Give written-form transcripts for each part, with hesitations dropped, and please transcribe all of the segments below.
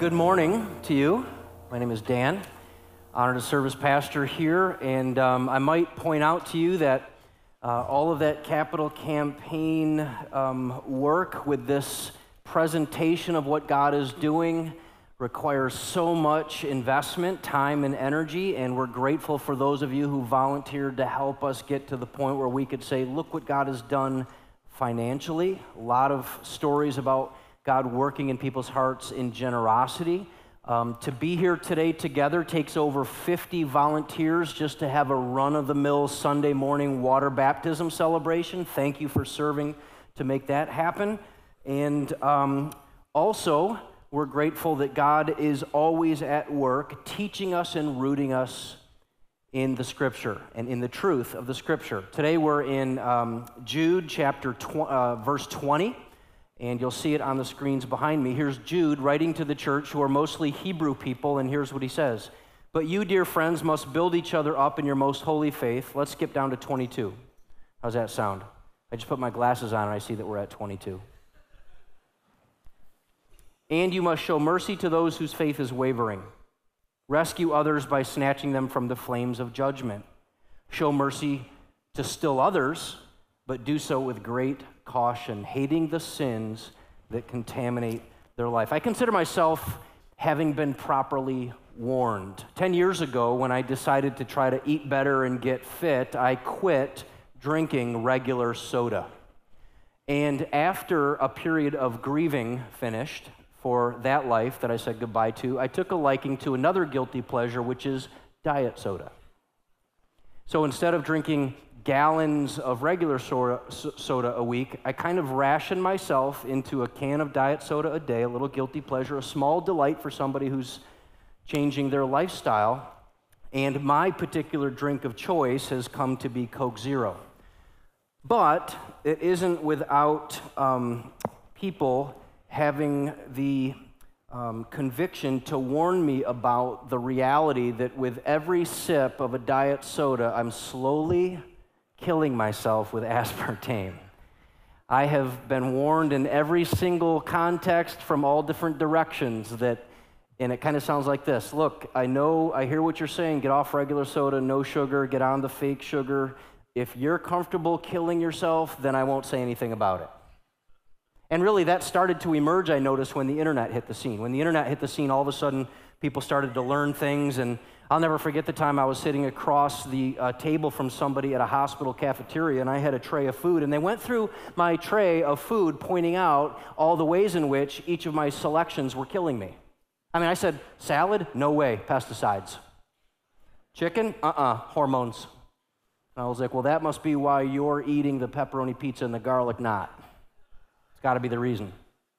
Good morning to you. My name is Dan. Honored to serve as pastor here, and I might point out to you that all of that capital campaign work with this presentation of what God is doing requires so much investment, time, and energy, and we're grateful for those of you who volunteered to help us get to the point where we could say, look what God has done financially. A lot of stories about God working in people's hearts in generosity. To be here today together takes over 50 volunteers just to have a run-of-the-mill Sunday morning water baptism celebration. Thank you for serving to make that happen. And also, we're grateful that God is always at work teaching us and rooting us in the Scripture and in the truth of the Scripture. Today we're in Jude chapter verse 20. And you'll see it on the screens behind me. Here's Jude writing to the church, who are mostly Hebrew people, and here's what he says. But you, dear friends, must build each other up in your most holy faith. Let's skip down to 22. How's that sound? I just put my glasses on and I see that we're at 22. And you must show mercy to those whose faith is wavering. Rescue others by snatching them from the flames of judgment. Show mercy to still others, but do so with great caution, hating the sins that contaminate their life. I consider myself having been properly warned. 10 years ago, when I decided to try to eat better and get fit, I quit drinking regular soda. And after a period of grieving finished for that life that I said goodbye to, I took a liking to another guilty pleasure, which is diet soda. So instead of drinking gallons of regular soda a week, I kind of rationed myself into a can of diet soda a day, a little guilty pleasure, a small delight for somebody who's changing their lifestyle. And my particular drink of choice has come to be Coke Zero. But it isn't without people having the conviction to warn me about the reality that with every sip of a diet soda, I'm slowly killing myself with aspartame. I have been warned in every single context from all different directions that, and it kind of sounds like this. Look, I hear what you're saying, get off regular soda, no sugar, get on the fake sugar. If you're comfortable killing yourself, then I won't say anything about it. And really that started to emerge, I noticed, when the internet hit the scene. When the internet hit the scene, all of a sudden people started to learn things, and I'll never forget the time I was sitting across the table from somebody at a hospital cafeteria, and I had a tray of food, and they went through my tray of food pointing out all the ways in which each of my selections were killing me. I mean, I said, salad? No way, pesticides. Chicken? Hormones. And I was like, well, that must be why you're eating the pepperoni pizza and the garlic knot. It's got to be the reason.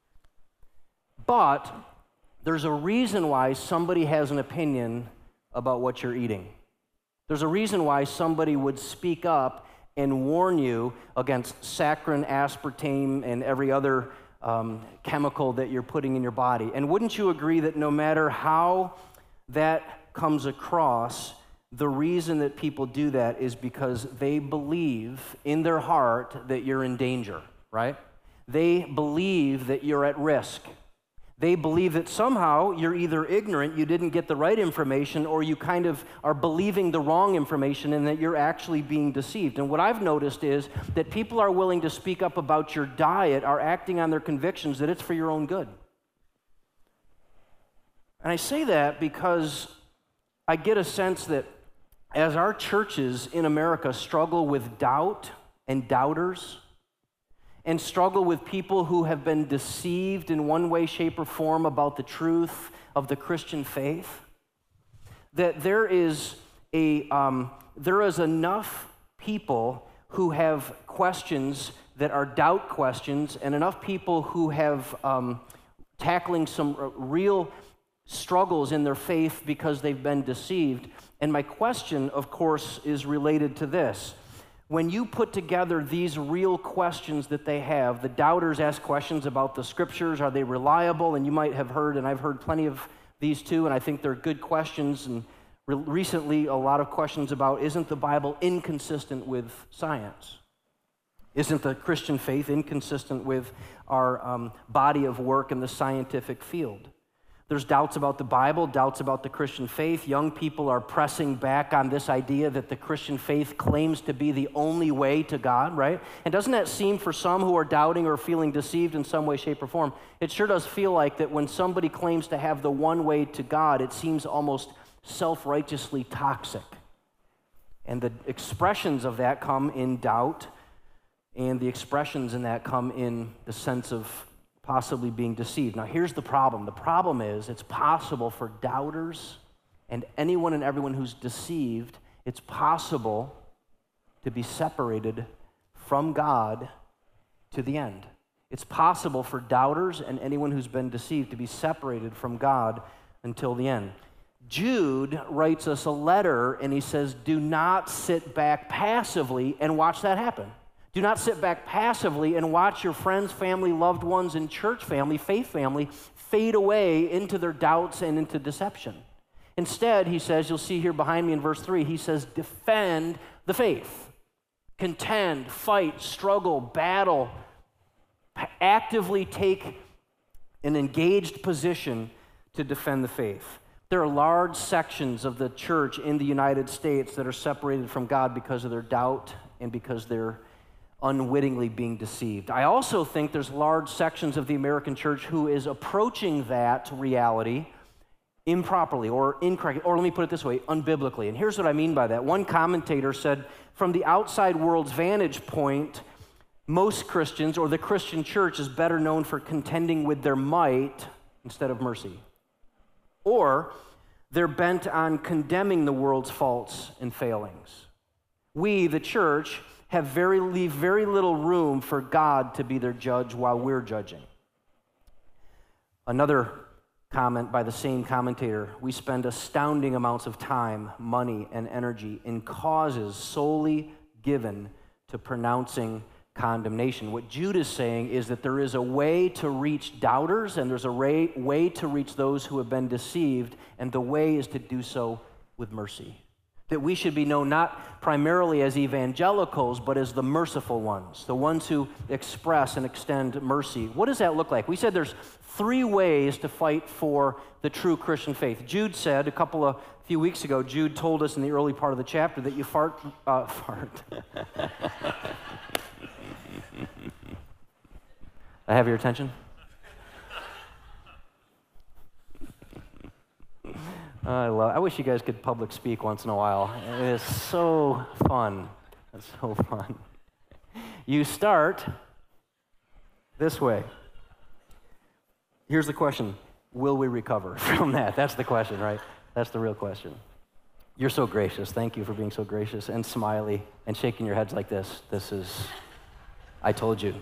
But there's a reason why somebody has an opinion about what you're eating. There's a reason why somebody would speak up and warn you against saccharin, aspartame, and every other chemical that you're putting in your body. And wouldn't you agree that no matter how that comes across, the reason that people do that is because they believe in their heart that you're in danger, right? They believe that you're at risk. They believe that somehow you're either ignorant, you didn't get the right information, or you kind of are believing the wrong information and that you're actually being deceived. And what I've noticed is that people are willing to speak up about your diet, are acting on their convictions that it's for your own good. And I say that because I get a sense that as our churches in America struggle with doubt and doubters, and struggle with people who have been deceived in one way, shape, or form about the truth of the Christian faith, that there is enough people who have questions that are doubt questions, and enough people who have tackling some real struggles in their faith because they've been deceived. And my question, of course, is related to this. When you put together these real questions that they have, the doubters ask questions about the scriptures, are they reliable? And you might have heard, and I've heard plenty of these too, and I think they're good questions. And recently, a lot of questions about, isn't the Bible inconsistent with science? Isn't the Christian faith inconsistent with our body of work in the scientific field? There's doubts about the Bible, doubts about the Christian faith. Young people are pressing back on this idea that the Christian faith claims to be the only way to God, right? And doesn't that seem for some who are doubting or feeling deceived in some way, shape, or form, it sure does feel like that when somebody claims to have the one way to God, it seems almost self-righteously toxic. And the expressions of that come in doubt, and the expressions in that come in the sense of possibly being deceived. Now, here's the problem. The problem is it's possible for doubters and anyone and everyone who's deceived, it's possible to be separated from God to the end. It's possible for doubters and anyone who's been deceived to be separated from God until the end. Jude writes us a letter, and he says, do not sit back passively and watch that happen. Do not sit back passively and watch your friends, family, loved ones, and church family, faith family, fade away into their doubts and into deception. Instead, he says, you'll see here behind me in verse 3, he says, defend the faith. Contend, fight, struggle, battle, actively take an engaged position to defend the faith. There are large sections of the church in the United States that are separated from God because of their doubt and because they're unwittingly being deceived. I also think there's large sections of the American church who is approaching that reality improperly or incorrectly, or let me put it this way, unbiblically. And here's what I mean by that. One commentator said, from the outside world's vantage point, most Christians or the Christian church is better known for contending with their might instead of mercy. Or they're bent on condemning the world's faults and failings. We, the church, leave very little room for God to be their judge while we're judging. Another comment by the same commentator, we spend astounding amounts of time, money, and energy in causes solely given to pronouncing condemnation. What Jude is saying is that there is a way to reach doubters, and there's a way to reach those who have been deceived, and the way is to do so with mercy. That we should be known not primarily as evangelicals, but as the merciful ones, the ones who express and extend mercy. What does that look like? We said there's 3 ways to fight for the true Christian faith. Jude said a few weeks ago, Jude told us in the early part of the chapter that you fart. I have your attention? I wish you guys could public speak once in a while. It is so fun. It's so fun. You start this way. Here's the question. Will we recover from that? That's the question, right? That's the real question. You're so gracious. Thank you for being so gracious and smiley and shaking your heads like this. This is, I told you.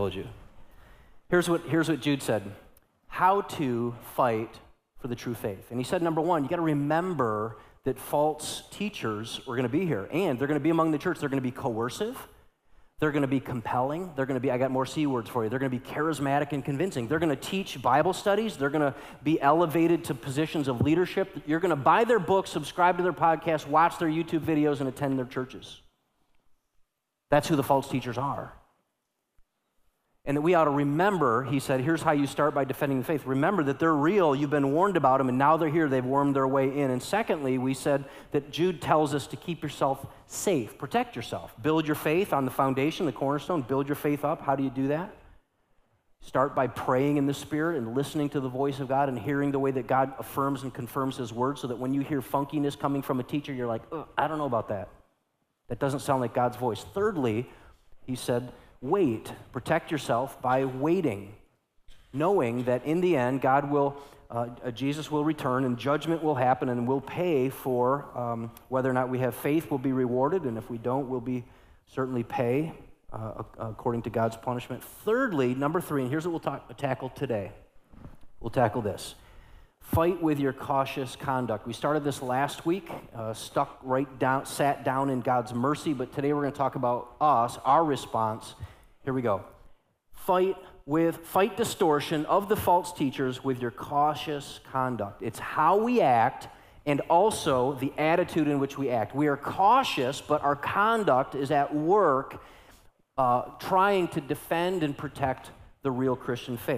Here's what Jude said. How to fight for the true faith. And he said, number 1, you got to remember that false teachers are going to be here, and they're going to be among the church. They're going to be coercive. They're going to be compelling. They're going to be, I got more C words for you. They're going to be charismatic and convincing. They're going to teach Bible studies. They're going to be elevated to positions of leadership. You're going to buy their books, subscribe to their podcasts, watch their YouTube videos, and attend their churches. That's who the false teachers are. And that we ought to remember, he said, here's how you start by defending the faith. Remember that they're real, you've been warned about them, and now they're here, they've wormed their way in. And secondly, we said that Jude tells us to keep yourself safe, protect yourself. Build your faith on the foundation, the cornerstone, build your faith up. How do you do that? Start by praying in the Spirit and listening to the voice of God and hearing the way that God affirms and confirms His word, so that when you hear funkiness coming from a teacher, you're like, I don't know about that. That doesn't sound like God's voice. Thirdly, he said, wait. Protect yourself by waiting, knowing that in the end, Jesus will return and judgment will happen, and we'll pay for whether or not we have faith will be rewarded, and if we don't, we'll be certainly pay according to God's punishment. Thirdly, number 3, and here's what we'll tackle today. We'll tackle this. Fight with your cautious conduct. We started this last week, sat down in God's mercy, but today we're going to talk about us, our response. Here we go. Fight distortion of the false teachers with your cautious conduct. It's how we act and also the attitude in which we act. We are cautious, but our conduct is at work trying to defend and protect the real Christian faith.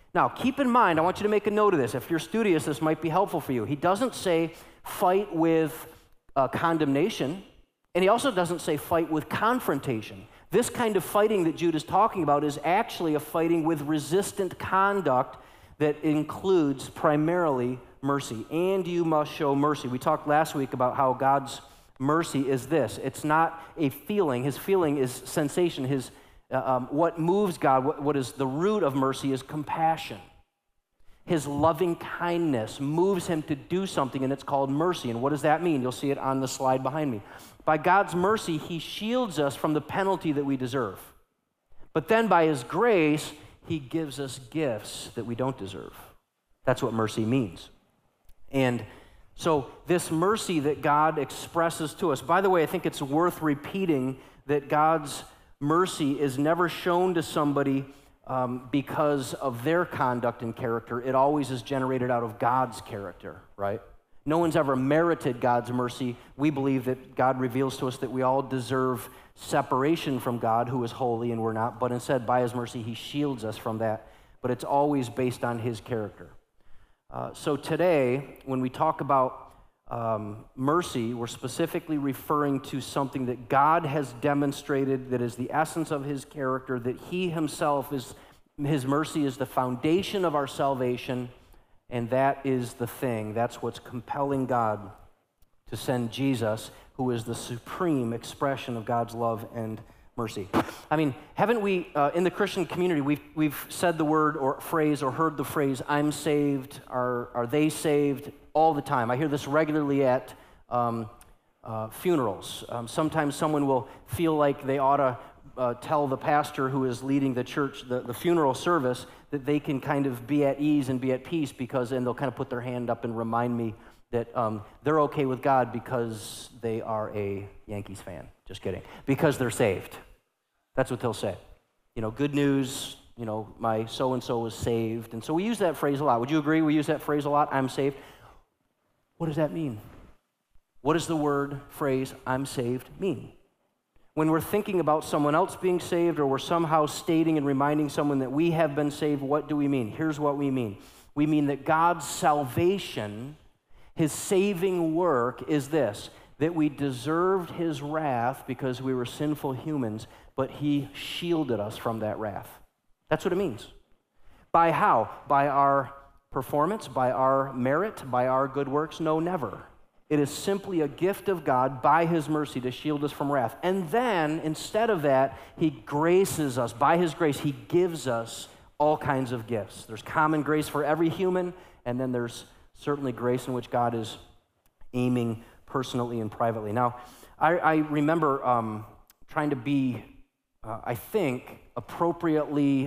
Now, keep in mind, I want you to make a note of this. If you're studious, this might be helpful for you. He doesn't say fight with condemnation, and he also doesn't say fight with confrontation. This kind of fighting that Jude is talking about is actually a fighting with resistant conduct that includes primarily mercy. And you must show mercy. We talked last week about how God's mercy is this. It's not a feeling. His feeling is sensation. What moves God, what is the root of mercy is compassion. His loving kindness moves him to do something, and it's called mercy. And what does that mean? You'll see it on the slide behind me. By God's mercy, he shields us from the penalty that we deserve. But then by his grace, he gives us gifts that we don't deserve. That's what mercy means. And so this mercy that God expresses to us, by the way, I think it's worth repeating that God's mercy is never shown to somebody because of their conduct and character. It always is generated out of God's character, right? No one's ever merited God's mercy. We believe that God reveals to us that we all deserve separation from God, who is holy, and we're not. But instead, by his mercy, he shields us from that. But it's always based on his character. So today, when we talk about mercy, we're specifically referring to something that God has demonstrated that is the essence of his character, that he himself is, his mercy is the foundation of our salvation, and that is the thing. That's what's compelling God to send Jesus, who is the supreme expression of God's love and mercy. I mean, haven't we, in the Christian community, we've said the word or phrase or heard the phrase, I'm saved, are they saved, all the time. I hear this regularly at funerals. Sometimes someone will feel like they ought to tell the pastor who is leading the church, the funeral service, that they can kind of be at ease and be at peace because, and they'll kind of put their hand up and remind me that they're okay with God because they are a Yankees fan. Just kidding. Because they're saved. That's what they'll say. You know, good news, you know, my so-and-so was saved. And so we use that phrase a lot. Would you agree we use that phrase a lot? I'm saved. What does that mean? What does the word, phrase, I'm saved mean? When we're thinking about someone else being saved or we're somehow stating and reminding someone that we have been saved, what do we mean? Here's what we mean. We mean that God's salvation, his saving work is this, that we deserved his wrath because we were sinful humans, but he shielded us from that wrath. That's what it means. By how? By our performance, by our merit, by our good works? No, never. It is simply a gift of God by his mercy to shield us from wrath. And then, instead of that, he graces us. By his grace, he gives us all kinds of gifts. There's common grace for every human, and then there's certainly grace in which God is aiming personally and privately. Now, I remember trying to be, I think, appropriately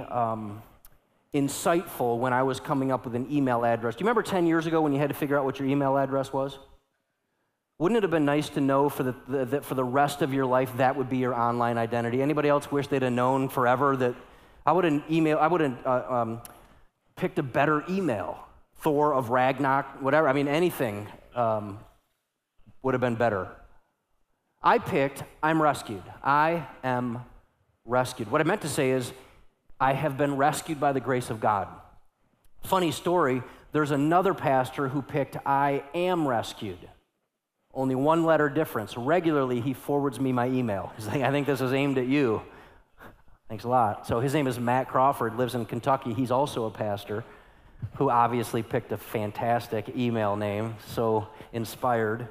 insightful when I was coming up with an email address. Do you remember 10 years ago when you had to figure out what your email address was? Wouldn't it have been nice to know for the rest of your life that would be your online identity? Anybody else wish they'd have known forever that I would have picked a better email, Thor of Ragnarok, whatever. I mean, anything would have been better. I picked I'm rescued. I am rescued. What I meant to say is I have been rescued by the grace of God. Funny story, there's another pastor who picked I am rescued. Only one letter difference. Regularly, he forwards me my email. He's like, I think this is aimed at you. Thanks a lot. So his name is Matt Crawford, lives in Kentucky. He's also a pastor who obviously picked a fantastic email name, so inspired.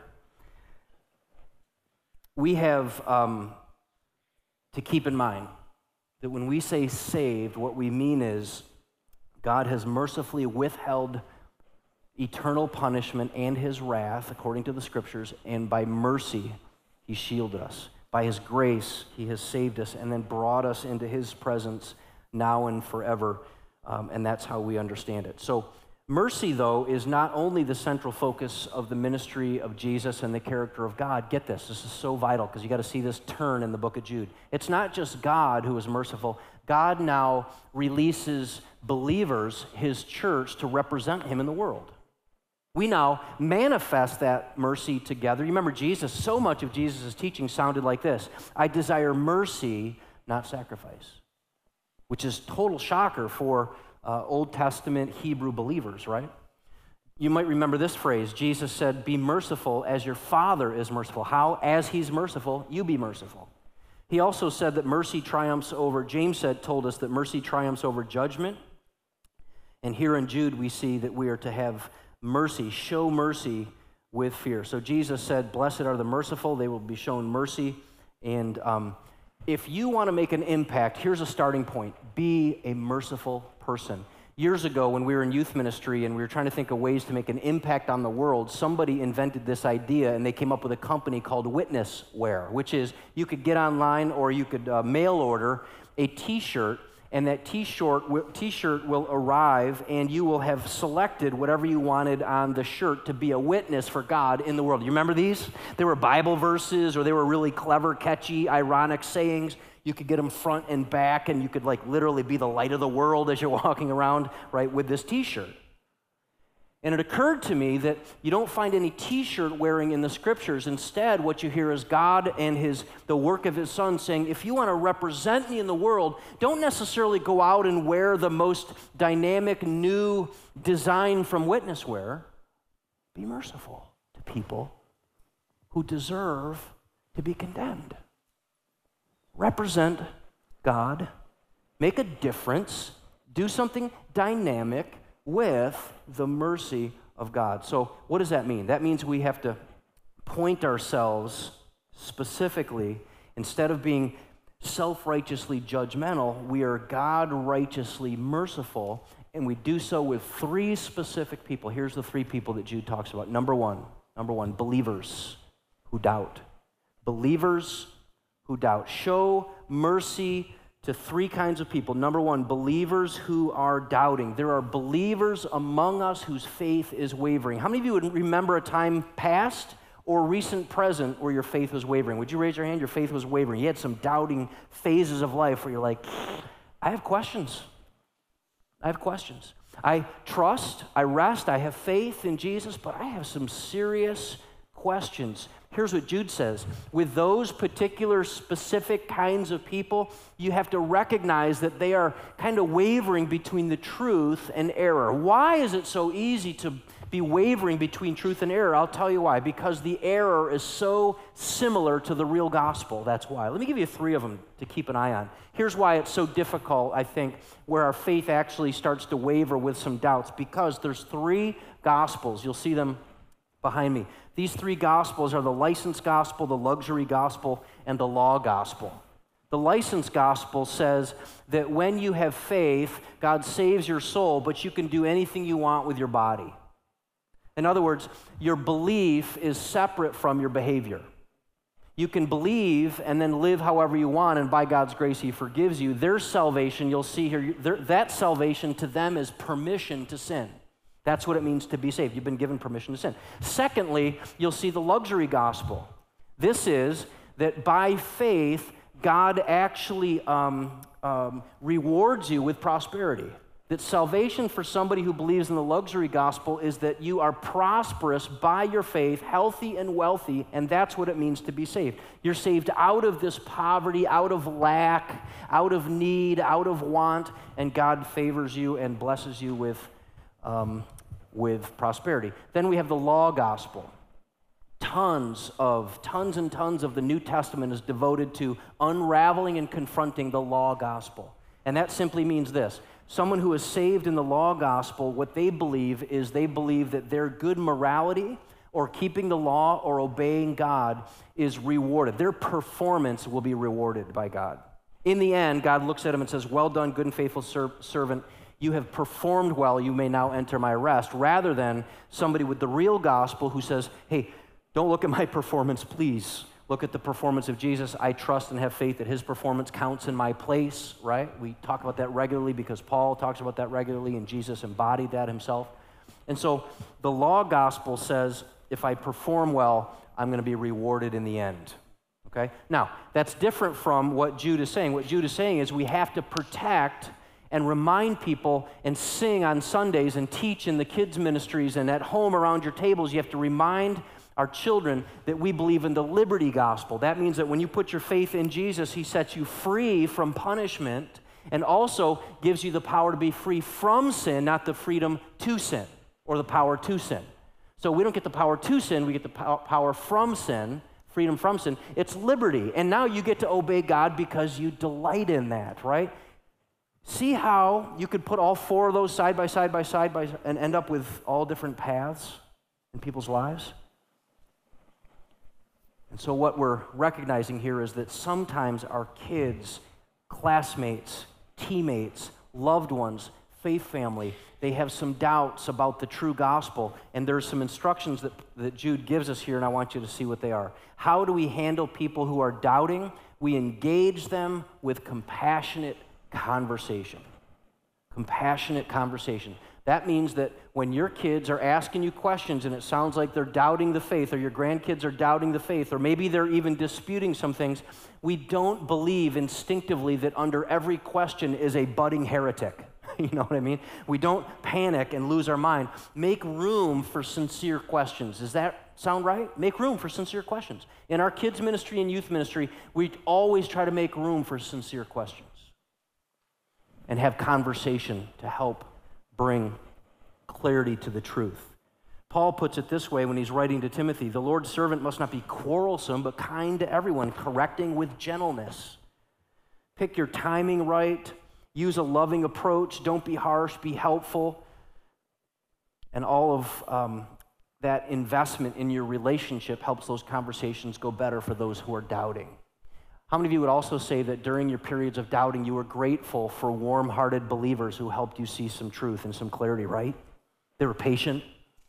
We have to keep in mind that when we say saved, what we mean is God has mercifully withheld eternal punishment and his wrath, according to the scriptures, and by mercy, he shielded us. By his grace, he has saved us and then brought us into his presence now and forever, and that's how we understand it. So mercy, though, is not only the central focus of the ministry of Jesus and the character of God. Get this is so vital because you got to see this turn in the book of Jude. It's not just God who is merciful. God now releases believers, his church, to represent him in the world. We now manifest that mercy together. You remember Jesus, so much of Jesus' teaching sounded like this: I desire mercy, not sacrifice, which is total shocker for Old Testament Hebrew believers, right? You might remember this phrase. Jesus said, be merciful as your Father is merciful. How? As he's merciful, you be merciful. He also said that mercy triumphs over, James told us that mercy triumphs over judgment. And here in Jude, we see that we are to have mercy, show mercy with fear. So Jesus said, blessed are the merciful, they will be shown mercy. And if you want to make an impact, here's a starting point. Be a merciful person. Years ago, when we were in youth ministry and we were trying to think of ways to make an impact on the world, somebody invented this idea, and they came up with a company called Witnesswear, which is you could get online or you could mail order a T-shirt, and that T-shirt will arrive, and you will have selected whatever you wanted on the shirt to be a witness for God in the world. You remember these? They were Bible verses, or they were really clever, catchy, ironic sayings. You could get them front and back, and you could like literally be the light of the world as you're walking around, right, with this T-shirt. And it occurred to me that you don't find any T-shirt wearing in the scriptures. Instead, what you hear is God and the work of his Son saying, if you want to represent me in the world, don't necessarily go out and wear the most dynamic new design from Witnesswear. Be merciful to people who deserve to be condemned. Represent God, make a difference, do something dynamic with the mercy of God. So what does that mean? That means we have to point ourselves specifically, instead of being self-righteously judgmental, we are God-righteously merciful, and we do so with three specific people. Here's the three people that Jude talks about. Number one, believers who doubt. Believers who doubt. Show mercy to three kinds of people. Number one, believers who are doubting. There are believers among us whose faith is wavering. How many of you would remember a time past or recent present where your faith was wavering? Would you raise your hand? Your faith was wavering. You had some doubting phases of life where you're like, I have questions. I trust, I rest, I have faith in Jesus, but I have some serious questions. Here's what Jude says. With those particular specific kinds of people, you have to recognize that they are kind of wavering between the truth and error. Why is it so easy to be wavering between truth and error? I'll tell you why. Because the error is so similar to the real gospel. That's why. Let me give you three of them to keep an eye on. Here's why it's so difficult, I think, where our faith actually starts to waver with some doubts. Because there's three gospels. You'll see them behind me. These three gospels are the license gospel, the luxury gospel, and the law gospel. The license gospel says that when you have faith, God saves your soul, but you can do anything you want with your body. In other words, your belief is separate from your behavior. You can believe and then live however you want, and by God's grace, he forgives you. Their salvation, you'll see here, that salvation to them is permission to sin. That's what it means to be saved. You've been given permission to sin. Secondly, you'll see the luxury gospel. This is that by faith, God actually rewards you with prosperity. That salvation for somebody who believes in the luxury gospel is that you are prosperous by your faith, healthy and wealthy, and that's what it means to be saved. You're saved out of this poverty, out of lack, out of need, out of want, and God favors you and blesses you with prosperity. Then we have the law gospel. Tons and tons of the New Testament is devoted to unraveling and confronting the law gospel. And that simply means this. Someone who is saved in the law gospel, what they believe is they believe that their good morality or keeping the law or obeying God is rewarded. Their performance will be rewarded by God. In the end, God looks at them and says, well done, good and faithful servant. You have performed well, you may now enter my rest, rather than somebody with the real gospel who says, hey, don't look at my performance, please. Look at the performance of Jesus. I trust and have faith that his performance counts in my place, right? We talk about that regularly because Paul talks about that regularly, and Jesus embodied that himself. And so the law gospel says, if I perform well, I'm going to be rewarded in the end. Okay? Now, that's different from what Jude is saying. What Jude is saying is we have to protect and remind people and sing on Sundays and teach in the kids' ministries and at home around your tables. You have to remind our children that we believe in the liberty gospel. That means that when you put your faith in Jesus, he sets you free from punishment and also gives you the power to be free from sin, not the freedom to sin or the power to sin. So we don't get the power to sin, we get the power from sin, freedom from sin. It's liberty, and now you get to obey God because you delight in that, right? See how you could put all four of those side by side and end up with all different paths in people's lives? And so what we're recognizing here is that sometimes our kids, classmates, teammates, loved ones, faith family, they have some doubts about the true gospel, and there's some instructions that Jude gives us here, and I want you to see what they are. How do we handle people who are doubting? We engage them with compassionate conversation. Compassionate conversation. That means that when your kids are asking you questions and it sounds like they're doubting the faith, or your grandkids are doubting the faith, or maybe they're even disputing some things, we don't believe instinctively that under every question is a budding heretic. You know what I mean? We don't panic and lose our mind. Make room for sincere questions. Does that sound right? Make room for sincere questions. In our kids' ministry and youth ministry, we always try to make room for sincere questions and have conversation to help bring clarity to the truth. Paul puts it this way when he's writing to Timothy: the Lord's servant must not be quarrelsome, but kind to everyone, correcting with gentleness. Pick your timing right. Use a loving approach. Don't be harsh. Be helpful. And all of that investment in your relationship helps those conversations go better for those who are doubting. How many of you would also say that during your periods of doubting, you were grateful for warm-hearted believers who helped you see some truth and some clarity, right? They were patient.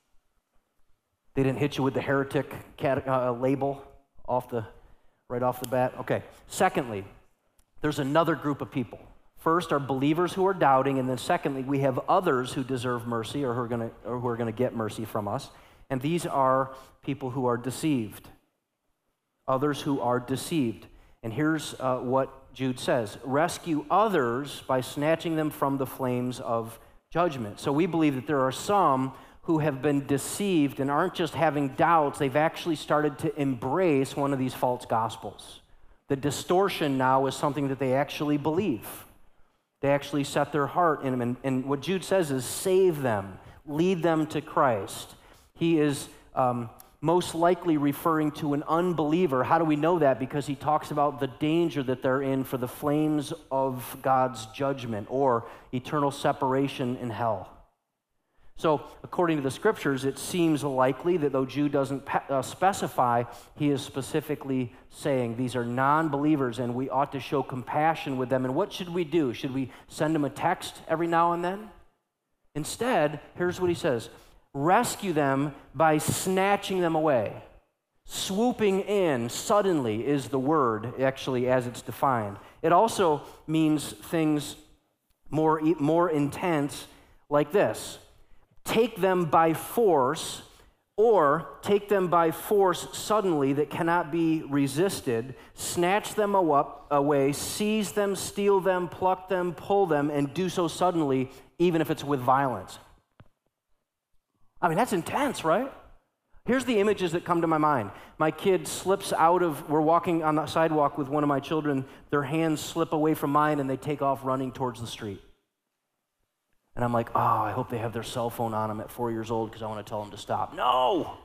They didn't hit you with the heretic label right off the bat. Okay. Secondly, there's another group of people. First are believers who are doubting, and then secondly, we have others who deserve mercy or who are going to get mercy from us. And these are people who are deceived. Others who are deceived. And here's what Jude says: rescue others by snatching them from the flames of judgment. So we believe that there are some who have been deceived and aren't just having doubts, they've actually started to embrace one of these false gospels. The distortion now is something that they actually believe. They actually set their heart in them. And what Jude says is save them, lead them to Christ. He is most likely referring to an unbeliever. How do we know that? Because he talks about the danger that they're in for the flames of God's judgment or eternal separation in hell. So, according to the scriptures, it seems likely that though Jude doesn't specify, he is specifically saying these are non-believers and we ought to show compassion with them. And what should we do? Should we send them a text every now and then? Instead, here's what he says: rescue them by snatching them away. Swooping in suddenly is the word, actually, as it's defined. It also means things more intense, like this: take them by force, or take them by force suddenly that cannot be resisted, snatch them away, seize them, steal them, pluck them, pull them, and do so suddenly, even if it's with violence. I mean, that's intense, right? Here's the images that come to my mind. My kid slips we're walking on the sidewalk with one of my children, their hands slip away from mine and they take off running towards the street. And I'm like, oh, I hope they have their cell phone on them at 4 years old because I want to tell them to stop. No!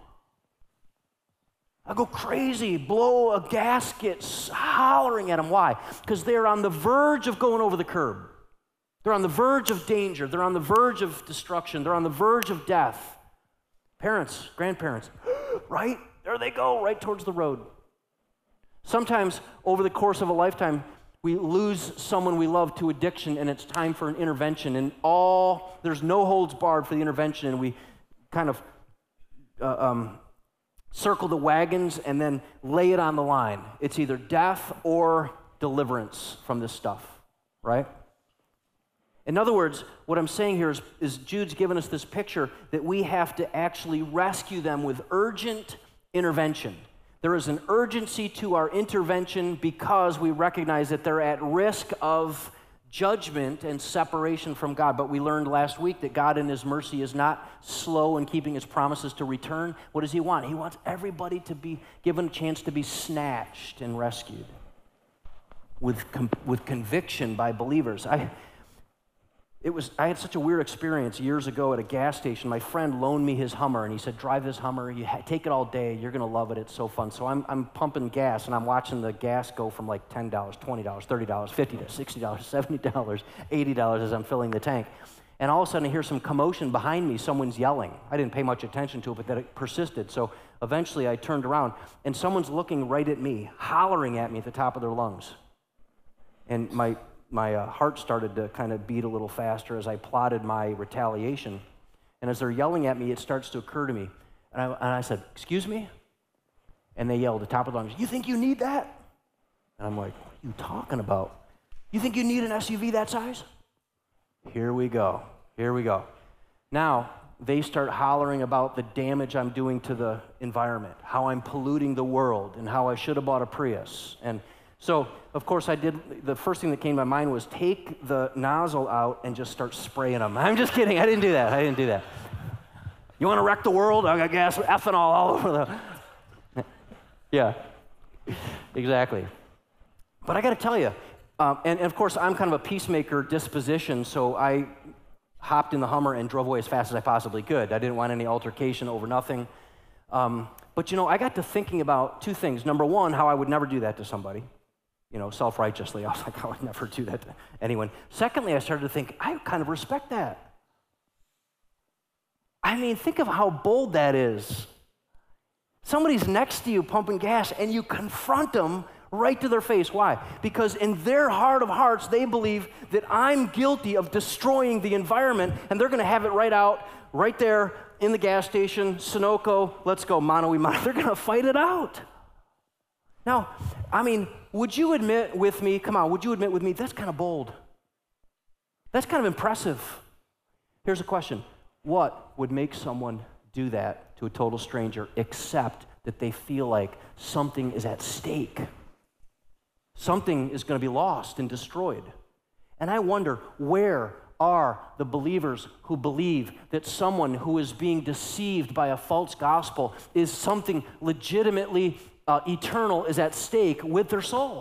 I go crazy, blow a gasket, hollering at them. Why? Because they're on the verge of going over the curb. They're on the verge of danger. They're on the verge of destruction. They're on the verge of death. Parents, grandparents, right? There they go, right towards the road. Sometimes over the course of a lifetime, we lose someone we love to addiction, and it's time for an intervention. And there's no holds barred for the intervention, and we kind of circle the wagons and then lay it on the line. It's either death or deliverance from this stuff, right? In other words, what I'm saying here is Jude's given us this picture that we have to actually rescue them with urgent intervention. There is an urgency to our intervention because we recognize that they're at risk of judgment and separation from God. But we learned last week that God in his mercy is not slow in keeping his promises to return. What does he want? He wants everybody to be given a chance to be snatched and rescued. with conviction by believers. I had such a weird experience years ago at a gas station. My friend loaned me his Hummer, and he said, drive this Hummer, take it all day, you're gonna love it, it's so fun. So I'm pumping gas, and I'm watching the gas go from like $10, $20, $30, $50 to $60, $70, $80 as I'm filling the tank. And all of a sudden I hear some commotion behind me, someone's yelling. I didn't pay much attention to it, but that it persisted. So eventually I turned around, and someone's looking right at me, hollering at me at the top of their lungs. And my heart started to kind of beat a little faster as I plotted my retaliation. And as they're yelling at me, it starts to occur to me. And I said, excuse me? And they yelled at the top of their lungs, you think you need that? And I'm like, what are you talking about? You think you need an SUV that size? Here we go. Now, they start hollering about the damage I'm doing to the environment, how I'm polluting the world, and how I should have bought a Prius. And so, of course, the first thing that came to my mind was take the nozzle out and just start spraying them. I'm just kidding, I didn't do that. You want to wreck the world? I got gas, ethanol all over the... Yeah, exactly. But I got to tell you, and of course, I'm kind of a peacemaker disposition, so I hopped in the Hummer and drove away as fast as I possibly could. I didn't want any altercation over nothing. But I got to thinking about two things. Number one, how I would never do that to somebody. Self-righteously, I was like, I would never do that to anyone. Secondly, I started to think, I kind of respect that. I mean, think of how bold that is. Somebody's next to you pumping gas, and you confront them right to their face. Why? Because in their heart of hearts, they believe that I'm guilty of destroying the environment, and they're going to have it right there in the gas station, Sunoco, let's go, mano y mano. They're going to fight it out. Now, I mean, would you admit with me, that's kind of bold. That's kind of impressive. Here's a question. What would make someone do that to a total stranger except that they feel like something is at stake? Something is going to be lost and destroyed. And I wonder, where are the believers who believe that someone who is being deceived by a false gospel is something legitimately eternal is at stake with their soul?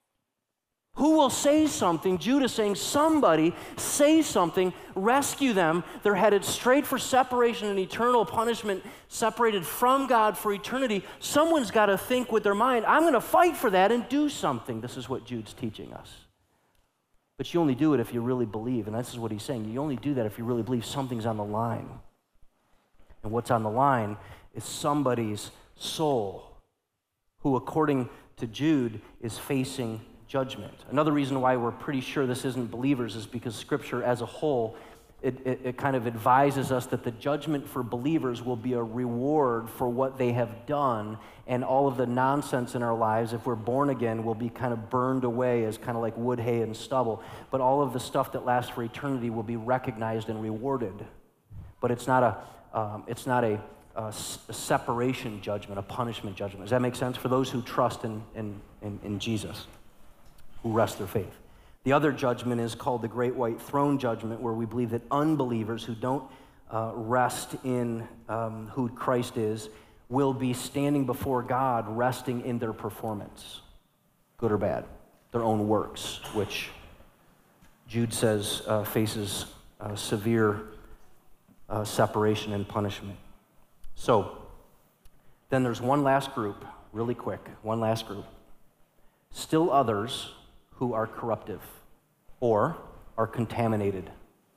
Who will say something? Judah saying, somebody say something, rescue them. They're headed straight for separation and eternal punishment, separated from God for eternity. Someone's got to think with their mind, I'm going to fight for that and do something. This is what Jude's teaching us. But you only do it if you really believe, and this is what he's saying. You only do that if you really believe something's on the line. And what's on the line is somebody's soul, who, according to Jude, is facing judgment. Another reason why we're pretty sure this isn't believers is because Scripture as a whole, it kind of advises us that the judgment for believers will be a reward for what they have done, and all of the nonsense in our lives, if we're born again, will be kind of burned away as kind of like wood, hay, and stubble. But all of the stuff that lasts for eternity will be recognized and rewarded. But it's not a separation judgment, a punishment judgment. Does that make sense? For those who trust in Jesus, who rest their faith. The other judgment is called the Great White Throne Judgment, where we believe that unbelievers who don't rest in who Christ is will be standing before God resting in their performance, good or bad, their own works, which Jude says faces severe separation and punishment. So, then there's one last group, really quick, one last group. Still others who are corruptive or are contaminated.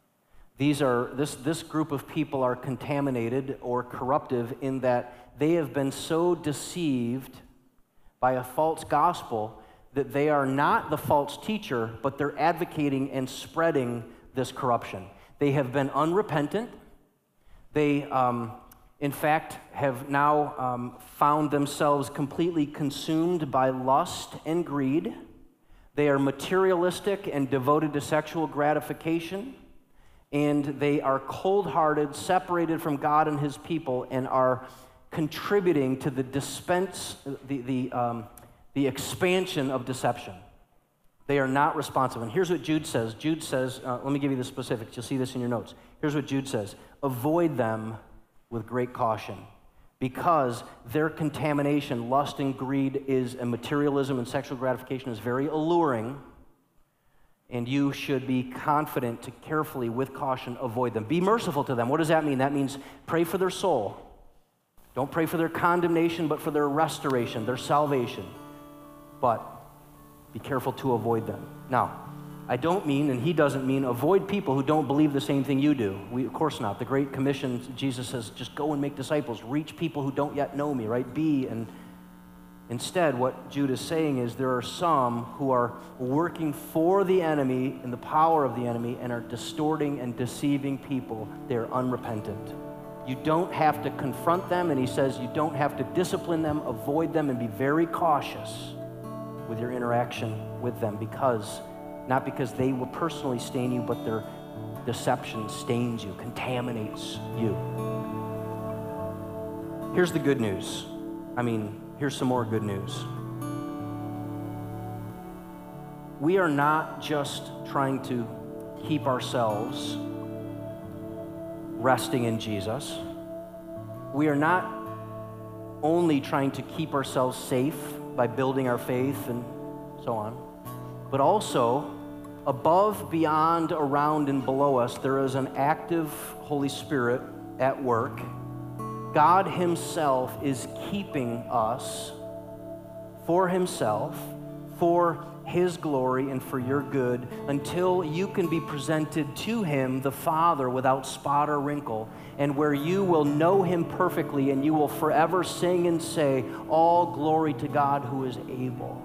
This group of people are contaminated or corruptive in that they have been so deceived by a false gospel that they are not the false teacher, but they're advocating and spreading this corruption. They have been unrepentant. They, in fact, have now found themselves completely consumed by lust and greed. They are materialistic and devoted to sexual gratification, and they are cold-hearted, separated from God and His people, and are contributing to the expansion of deception. They are not responsive. And here's what Jude says. Jude says, let me give you the specifics. You'll see this in your notes. Here's what Jude says. Avoid them with great caution, because their contamination, lust and greed and materialism and sexual gratification is very alluring, and you should be confident to carefully, with caution, avoid them. Be merciful to them. What does that mean? That means pray for their soul. Don't pray for their condemnation, but for their restoration, their salvation. But be careful to avoid them. Now, I don't mean, and he doesn't mean, avoid people who don't believe the same thing you do. Of course not. The Great Commission, Jesus says, just go and make disciples. Reach people who don't yet know me, right? Instead, what Jude is saying is there are some who are working for the enemy in the power of the enemy and are distorting and deceiving people. They're unrepentant. You don't have to confront them, and he says you don't have to discipline them, avoid them, and be very cautious with your interaction with them not because they will personally stain you, but their deception stains you, contaminates you. Here's the good news. Here's some more good news. We are not just trying to keep ourselves resting in Jesus. We are not only trying to keep ourselves safe by building our faith and so on, but also above, beyond, around, and below us, there is an active Holy Spirit at work. God himself is keeping us for himself, for his glory, and for your good, until you can be presented to him, the Father, without spot or wrinkle, and where you will know him perfectly, and you will forever sing and say, all glory to God who is able.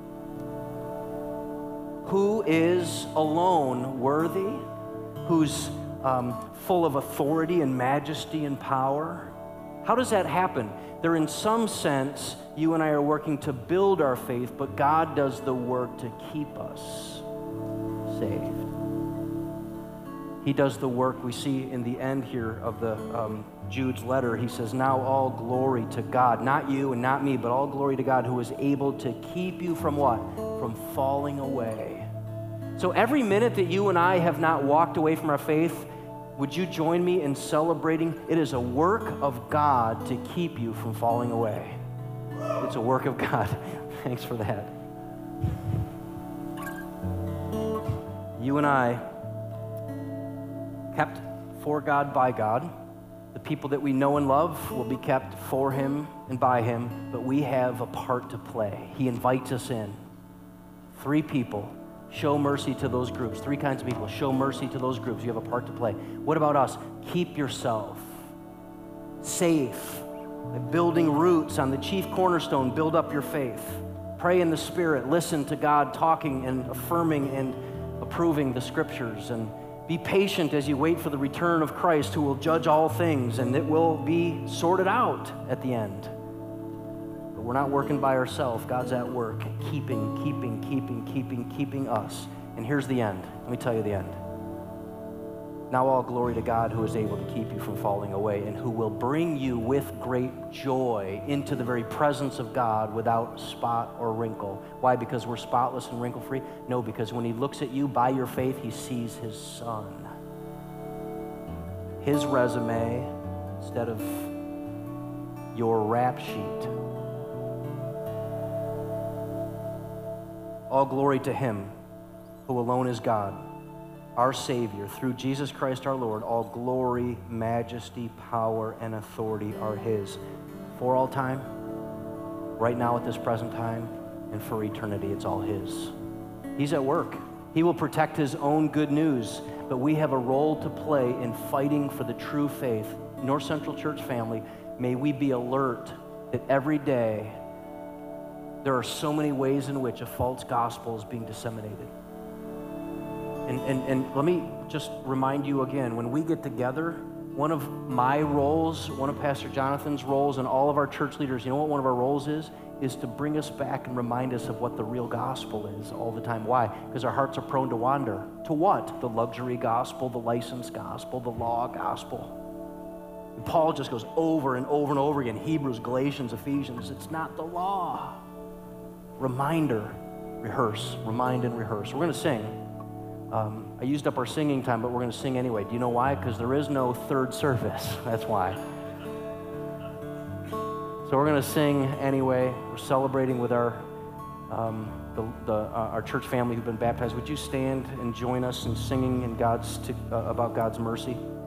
Who is alone worthy, who's full of authority and majesty and power. How does that happen? There, in some sense, you and I are working to build our faith, but God does the work to keep us saved. He does the work we see in the end here of the Jude's letter. He says, now all glory to God, not you and not me, but all glory to God who is able to keep you from what? From falling away. So every minute that you and I have not walked away from our faith, would you join me in celebrating? It is a work of God to keep you from falling away. It's a work of God. Thanks for that. You and I, kept for God by God. The people that we know and love will be kept for him and by him, but we have a part to play. He invites us in. 3 people. Show mercy to those groups. 3 kinds of people. Show mercy to those groups. You have a part to play. What about us? Keep yourself safe by building roots on the chief cornerstone. Build up your faith. Pray in the Spirit. Listen to God talking and affirming and approving the Scriptures. And be patient as you wait for the return of Christ, who will judge all things, and it will be sorted out at the end. We're not working by ourselves. God's at work, keeping us. And here's the end. Let me tell you the end. Now all glory to God who is able to keep you from falling away, and who will bring you with great joy into the very presence of God without spot or wrinkle. Why? Because we're spotless and wrinkle-free? No, because when he looks at you by your faith, he sees his Son. His resume instead of your rap sheet. All glory to him who alone is God, our Savior, through Jesus Christ our Lord. All glory, majesty, power, and authority are his for all time, right now at this present time, and for eternity. It's all his. He's at work. He will protect his own good news, but we have a role to play in fighting for the true faith. North Central Church family, may we be alert that every day there are so many ways in which a false gospel is being disseminated. And let me just remind you again, when we get together, one of my roles, one of Pastor Jonathan's roles, and all of our church leaders, you know what one of our roles is to bring us back and remind us of what the real gospel is all the time. Why? Because our hearts are prone to wander. To what? The luxury gospel, the license gospel, the law gospel. And Paul just goes over and over and over again, Hebrews, Galatians, Ephesians. It's not the law. Reminder, rehearse, remind and rehearse. We're going to sing. I used up our singing time, but we're going to sing anyway. Do you know why? Because there is no third service. That's why. So we're going to sing anyway. We're celebrating with our church family who've been baptized. Would you stand and join us in singing about God's mercy?